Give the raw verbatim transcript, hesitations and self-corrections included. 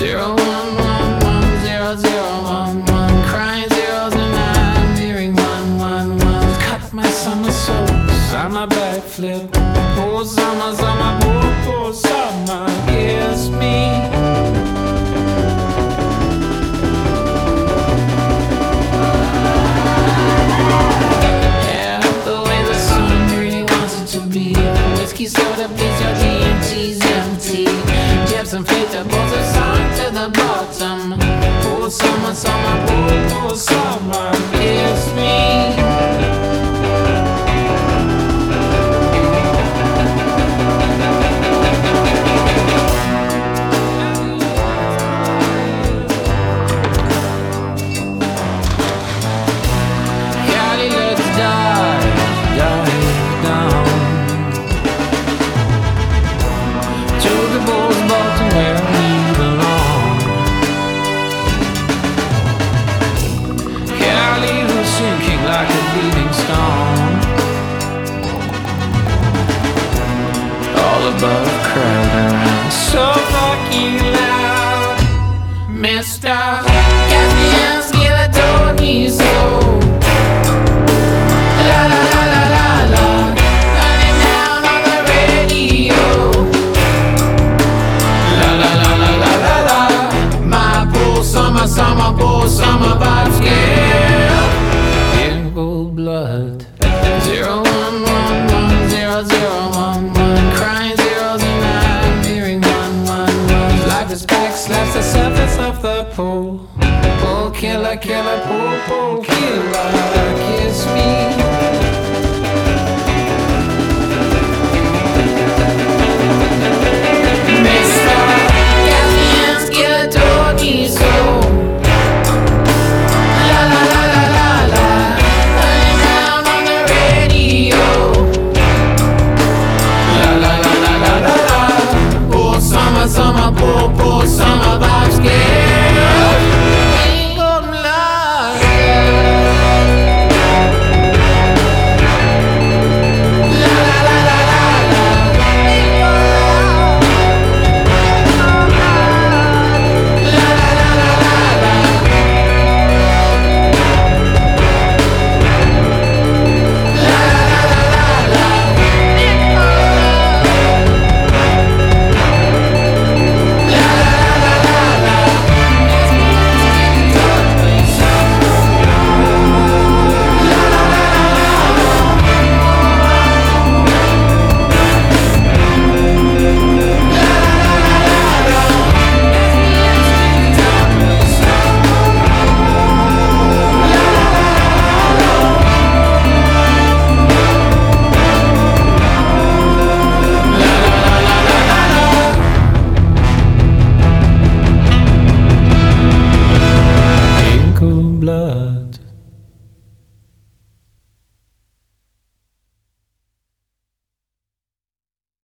Zero one one one zero zero one one, crying zeros and I'm hearing one one one. Cut my somersaults on my backflip. Poor summer, summer, poor, poor summer, kiss me. Whiskey soda, please, your D M T's empty. Jab some fitables or song to the bottom. Poor summer, summer, poor, poor summer, kiss me. Cali, let's die, die down. To the bulls, Bolton, where we belong. Cali was sinking like a leaving stone. All above, crowd around, so fucking loud. Mister Caspianski, that told me so. La la la la la la, running down on the radio. Summer, summer, poor summer vibes, yeah. In cold blood. Zero one one one zero zero one one, crying zeros and I'm hearing one one one. Life is back, slaps the surface of the pool. Poor killer, killer, poor, poor killer, kiss me.